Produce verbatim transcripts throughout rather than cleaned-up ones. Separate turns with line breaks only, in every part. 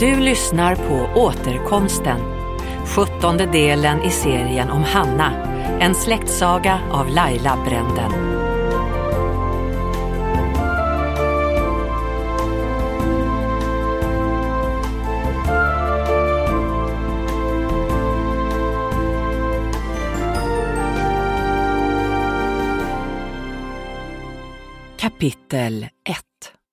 Du lyssnar på Återkomsten, sjuttonde delen i serien om Hanna, en släktsaga av Laila Bränden. Kapitel ett.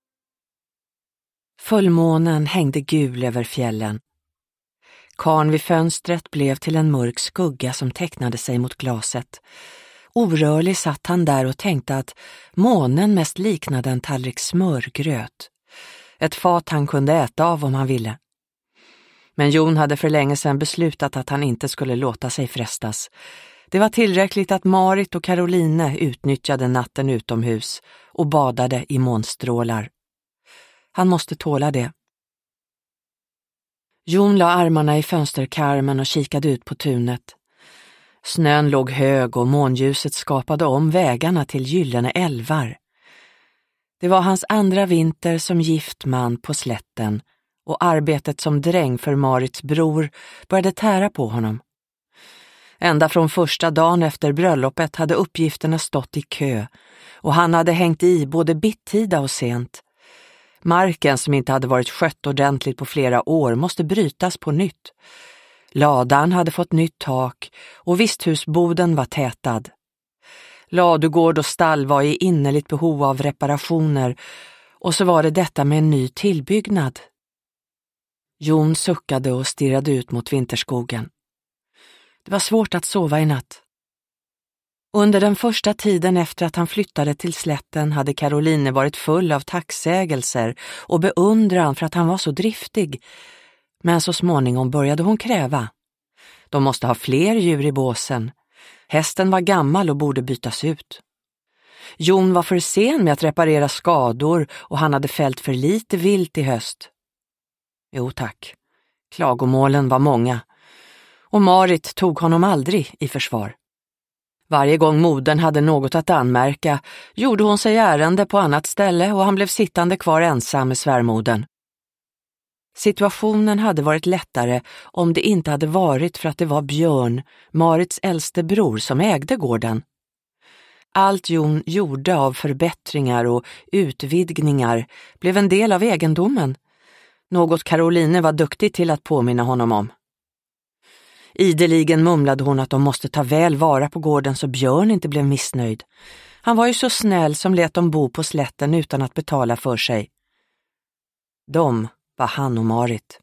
Fullmånen hängde gul över fjällen. Karn vid fönstret blev till en mörk skugga som tecknade sig mot glaset. Orörlig satt han där och tänkte att månen mest liknade en tallrik smörgröt. Ett fat han kunde äta av om han ville. Men Jon hade för länge sedan beslutat att han inte skulle låta sig frestas. Det var tillräckligt att Marit och Caroline utnyttjade natten utomhus och badade i månstrålar. Han måste tåla det. Jon la armarna i fönsterkarmen och kikade ut på tunet. Snön låg hög och månljuset skapade om vägarna till gyllene älvar. Det var hans andra vinter som gift man på slätten och arbetet som dräng för Marits bror började tära på honom. Ända från första dagen efter bröllopet hade uppgifterna stått i kö och han hade hängt i både bittida och sent. Marken som inte hade varit skött ordentligt på flera år måste brytas på nytt. Ladan hade fått nytt tak och visthusboden var tätad. Ladugård och stall var i innerligt behov av reparationer och så var det detta med en ny tillbyggnad. Jon suckade och stirrade ut mot vinterskogen. Det var svårt att sova i natt. Under den första tiden efter att han flyttade till slätten hade Caroline varit full av tacksägelser och beundran för att han var så driftig. Men så småningom började hon kräva. De måste ha fler djur i båsen. Hästen var gammal och borde bytas ut. Jon var för sen med att reparera skador och han hade fällt för lite vilt i höst. Jo tack, klagomålen var många. Och Marit tog honom aldrig i försvar. Varje gång modern hade något att anmärka gjorde hon sig ärende på annat ställe och han blev sittande kvar ensam med svärmodern. Situationen hade varit lättare om det inte hade varit för att det var Björn, Marits äldste bror, som ägde gården. Allt Jon gjorde av förbättringar och utvidgningar blev en del av egendomen. Något Caroline var duktig till att påminna honom om. Ideligen mumlade hon att de måste ta väl vara på gården så Björn inte blev missnöjd. Han var ju så snäll som lät dem bo på slätten utan att betala för sig. De var han och Marit.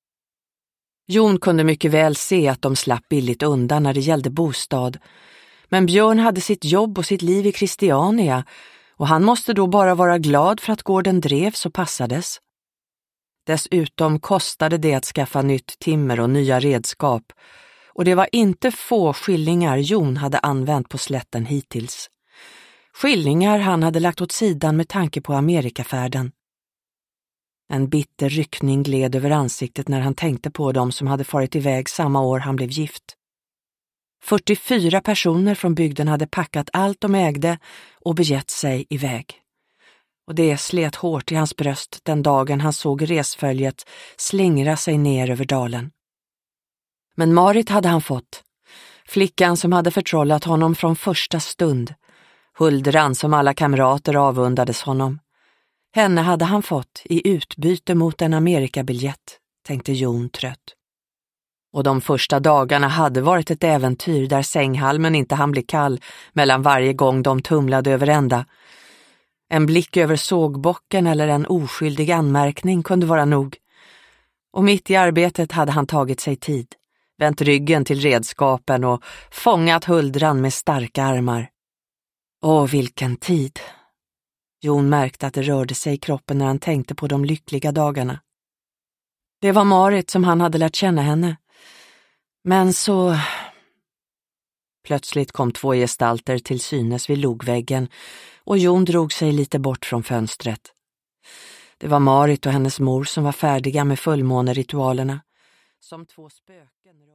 Jon kunde mycket väl se att de slapp billigt undan när det gällde bostad. Men Björn hade sitt jobb och sitt liv i Christiania och han måste då bara vara glad för att gården drevs och passades. Dessutom kostade det att skaffa nytt timmer och nya redskap och det var inte få skillingar Jon hade använt på slätten hittills. Skillingar han hade lagt åt sidan med tanke på Amerikafärden. En bitter ryckning gled över ansiktet när han tänkte på dem som hade farit iväg samma år han blev gift. fyrtiofyra personer från bygden hade packat allt de ägde och begett sig iväg. Och det slet hårt i hans bröst den dagen han såg resföljet slingra sig ner över dalen. Men Marit hade han fått. Flickan som hade förtrollat honom från första stund. Huldran som alla kamrater avundades honom. Henne hade han fått i utbyte mot en Amerikabiljett, tänkte Jon trött. Och de första dagarna hade varit ett äventyr där sänghalmen inte hann bli kall mellan varje gång de tumlade över ända. En blick över sågbocken eller en oskyldig anmärkning kunde vara nog. Och mitt i arbetet hade han tagit sig tid, vänt ryggen till redskapen och fångat huldran med starka armar. Åh, vilken tid! Jon märkte att det rörde sig i kroppen när han tänkte på de lyckliga dagarna. Det var Marit som han hade lärt känna henne. Men så... Plötsligt kom två gestalter till synes vid logväggen och Jon drog sig lite bort från fönstret. Det var Marit och hennes mor som var färdiga med fullmåneritualerna. Som två spöken